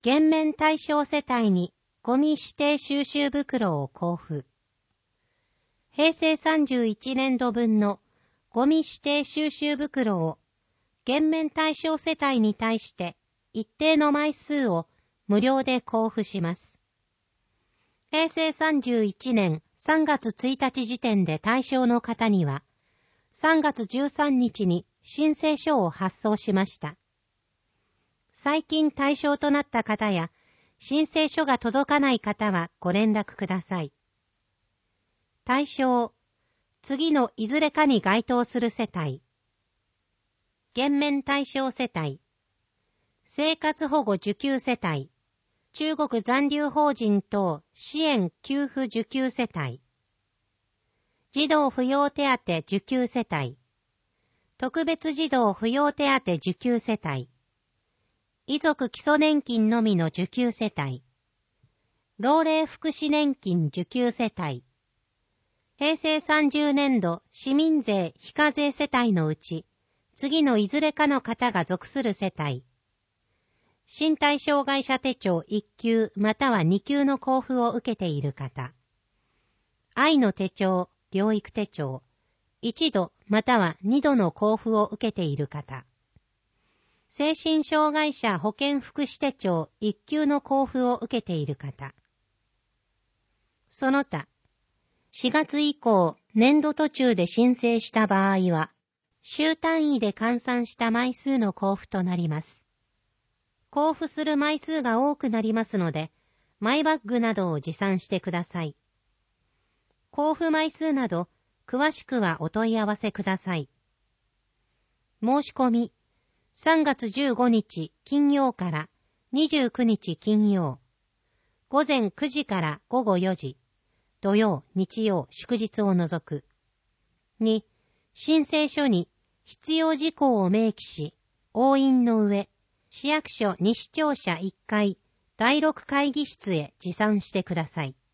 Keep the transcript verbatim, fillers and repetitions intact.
減免対象世帯にゴミ指定収集袋を交付。平成さんじゅういちねんどぶんのゴミ指定収集袋を減免対象世帯に対して一定の枚数を無料で交付します。平成さんじゅういちねんさんがつついたち時点で対象の方には、さんがつじゅうさんにちに申請書を発送しました。最近対象となった方や、申請書が届かない方はご連絡ください。対象、次のいずれかに該当する世帯。減免対象世帯。生活保護受給世帯。中国残留邦人等支援給付受給世帯。児童扶養手当受給世帯。特別児童扶養手当受給世帯。遺族基礎年金のみの受給世帯。老齢福祉年金受給世帯。平成さんじゅうねんど市民税非課税世帯のうち、次のいずれかの方が属する世帯。身体障害者手帳いっきゅうまたはにきゅうの交付を受けている方。愛の手帳、療育手帳、いちどまたはにどの交付を受けている方。精神障害者保健福祉手帳いっきゅうの交付を受けている方。その他、しがつ以降、年度途中で申請した場合は、週単位で換算した枚数の交付となります。交付する枚数が多くなりますので、マイバッグなどを持参してください。交付枚数など、詳しくはお問い合わせください。申し込み、さんがつじゅうごにち金曜からにじゅうくにち金曜、ごぜんくじからごごよじ、土曜、日曜、祝日を除く。に、申請書に必要事項を明記し、押印の上、市役所西庁舎いっかいだいろく会議室へ持参してください。